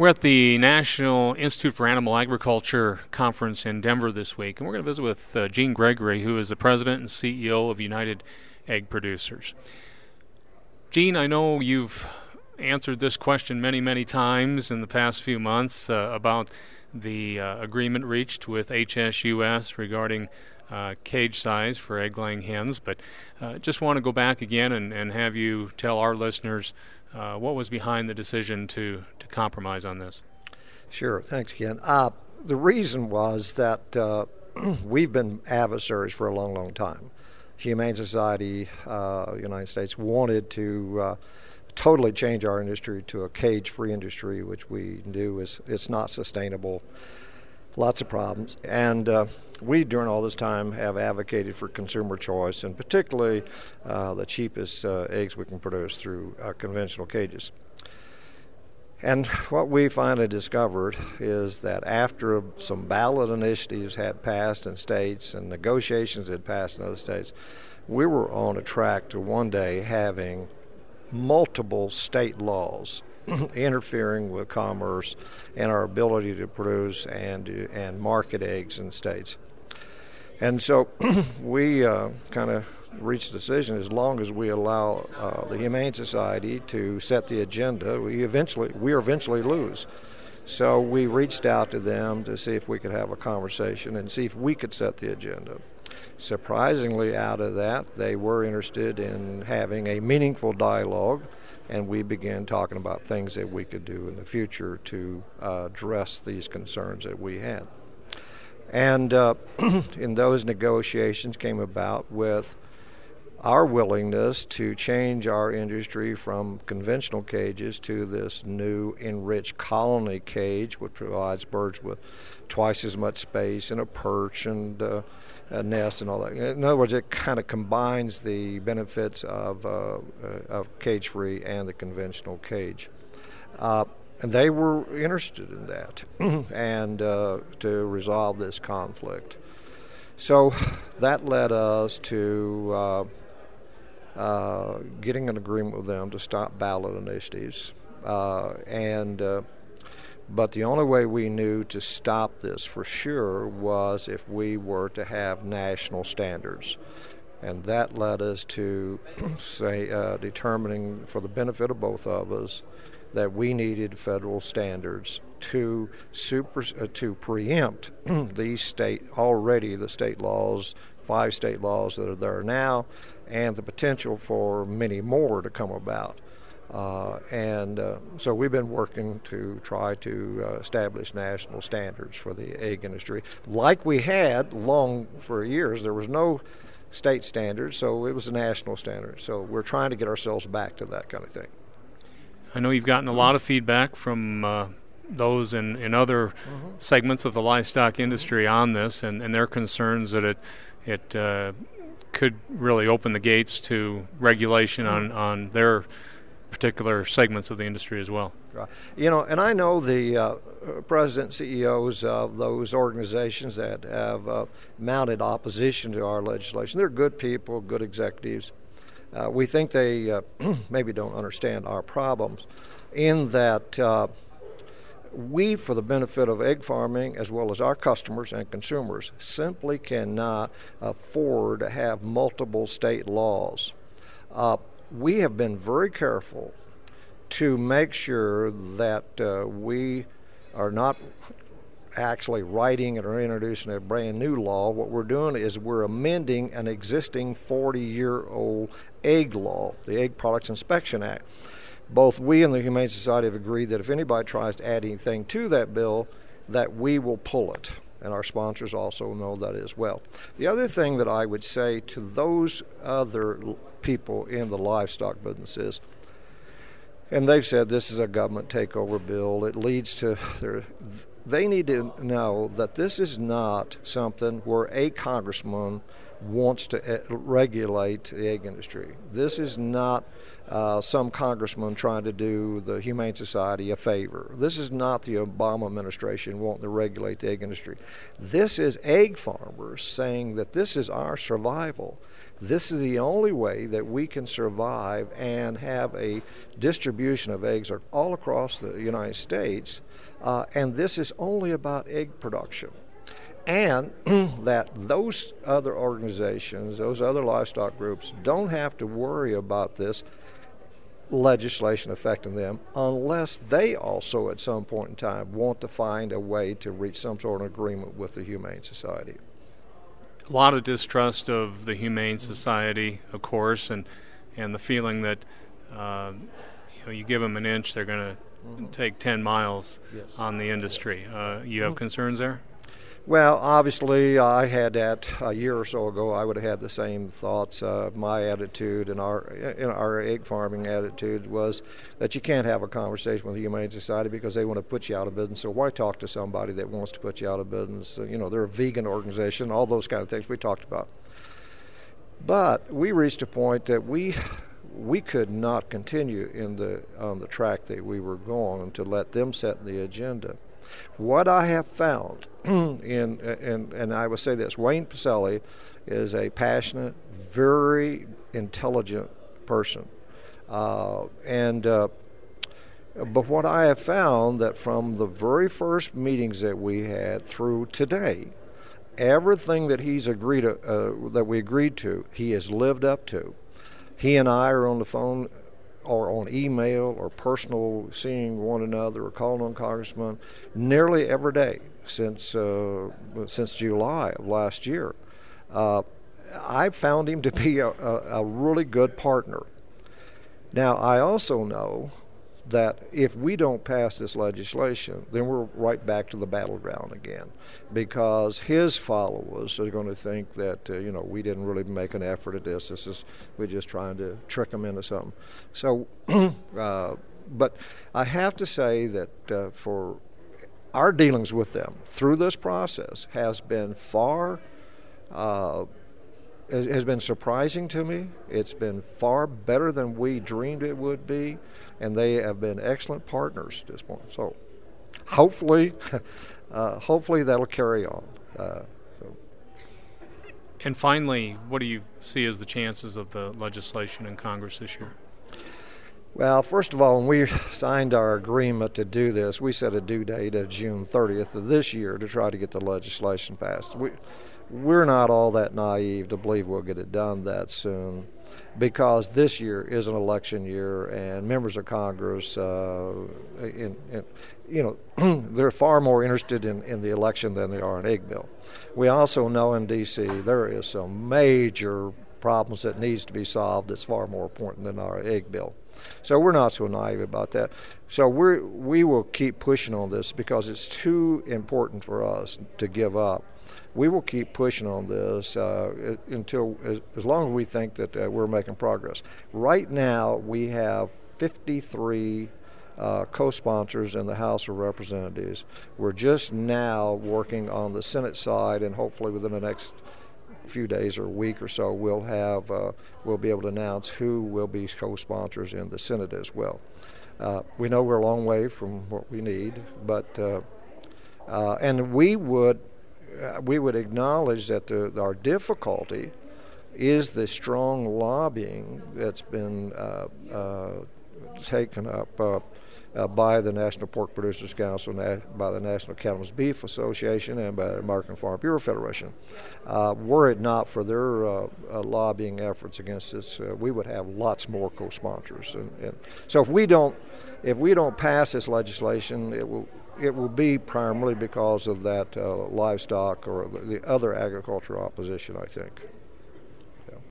We're at the National Institute for Animal Agriculture conference in Denver this week, and we're going to visit with Gene Gregory, who is the president and CEO of United Egg Producers. Gene, I know you've answered this question many, many times in the past few months about the agreement reached with HSUS regarding cage size for egg-laying hens, but just want to go back again and have you tell our listeners what was behind the decision to compromise on this. Sure. Thanks, Ken. The reason was that we've been adversaries for a long, long time. Humane Society, United States, wanted to totally change our industry to a cage-free industry, which we knew it's not sustainable. Lots of problems. And we, during all this time, have advocated for consumer choice, and particularly the cheapest eggs we can produce through conventional cages. And what we finally discovered is that after some ballot initiatives had passed in states and negotiations had passed in other states, we were on a track to one day having multiple state laws interfering with commerce and our ability to produce and market eggs in states. And so we kind of reached a decision, as long as we allow the Humane Society to set the agenda, we eventually lose. So we reached out to them to see if we could have a conversation and see if we could set the agenda. Surprisingly, out of that, they were interested in having a meaningful dialogue, and we began talking about things that we could do in the future to address these concerns that we had. And in those negotiations came about with our willingness to change our industry from conventional cages to this new enriched colony cage, which provides birds with twice as much space and a perch and a nest and all that. In other words, it kind of combines the benefits of cage-free and the conventional cage. And they were interested in that and to resolve this conflict. So that led us to getting an agreement with them to stop ballot initiatives. But the only way we knew to stop this for sure was if we were to have national standards. And that led us to determining, for the benefit of both of us, that we needed federal standards to preempt the state laws, 5 state laws that are there now, and the potential for many more to come about. So we've been working to try to establish national standards for the egg industry. Like we had for years, there was no state standards, so it was a national standard. So we're trying to get ourselves back to that kind of thing. I know you've gotten a lot of feedback from those in other segments of the livestock industry on this, and their concerns that it could really open the gates to regulation on their particular segments of the industry as well. Right. And I know the president CEOs of those organizations that have mounted opposition to our legislation. They're good people, good executives. We think they maybe don't understand our problems in that we, for the benefit of egg farming as well as our customers and consumers, simply cannot afford to have multiple state laws. We have been very careful to make sure that we are not actually writing or introducing a brand new law. What we're doing is we're amending an existing 40-year-old egg law, the Egg Products Inspection Act. Both we and the Humane Society have agreed that if anybody tries to add anything to that bill, that we will pull it. And our sponsors also know that as well. The other thing that I would say to those other people in the livestock business is, and they've said this is a government takeover bill, it leads to they need to know that this is not something where a congressman wants to regulate the egg industry. This is not some congressman trying to do the Humane Society a favor. This is not the Obama administration wanting to regulate the egg industry. This is egg farmers saying that this is our survival. This is the only way that we can survive and have a distribution of eggs all across the United States, and this is only about egg production. And that those other organizations, those other livestock groups, don't have to worry about this legislation affecting them unless they also at some point in time want to find a way to reach some sort of agreement with the Humane Society. A lot of distrust of the Humane Society, of course, and the feeling that you give them an inch, they're going to take 10 miles on the industry. You have concerns there? Well, obviously, I had that a year or so ago. I would have had the same thoughts. My attitude and our egg farming attitude was that you can't have a conversation with the Humane Society because they want to put you out of business. So why talk to somebody that wants to put you out of business? They're a vegan organization, all those kind of things we talked about. But we reached a point that we could not continue on the track that we were going to let them set the agenda. What I have found, and I will say this, Wayne Pacelle is a passionate, very intelligent person. But what I have found that from the very first meetings that we had through today, everything that that we agreed to, he has lived up to. He and I are on the phone or on email or personal seeing one another or calling on congressmen nearly every day since July of last year. I found him to be a really good partner. Now, I also know that if we don't pass this legislation, then we're right back to the battleground again, because his followers are going to think that we didn't really make an effort at this. We're just trying to trick them into something. So, but I have to say that for our dealings with them through this process has been has been surprising to me. It's been far better than we dreamed it would be, and they have been excellent partners at this point. So hopefully that'll carry on. And finally, what do you see as the chances of the legislation in Congress this year? Well, first of all, when we signed our agreement to do this, we set a due date of June 30th of this year to try to get the legislation passed. We're not all that naive to believe we'll get it done that soon, because this year is an election year, and members of Congress, they're far more interested in the election than they are in egg bill. We also know in D.C. there is some major problems that needs to be solved that's far more important than our egg bill. So we're not so naive about that. So we will keep pushing on this because it's too important for us to give up. We will keep pushing on this until as long as we think that we're making progress. Right now, we have 53 co-sponsors in the House of Representatives. We're just now working on the Senate side, and hopefully within the next few days or a week or so, we'll be able to announce who will be co-sponsors in the Senate as well. We know we're a long way from what we need, but and we would acknowledge that our difficulty is the strong lobbying that's been taken up by the National Pork Producers Council, by the National Cattlemen's Beef Association, and by the American Farm Bureau Federation. Were it not for their lobbying efforts against this, we would have lots more co-sponsors. And so if we don't pass this legislation, it will be primarily because of that livestock or the other agricultural opposition, I think.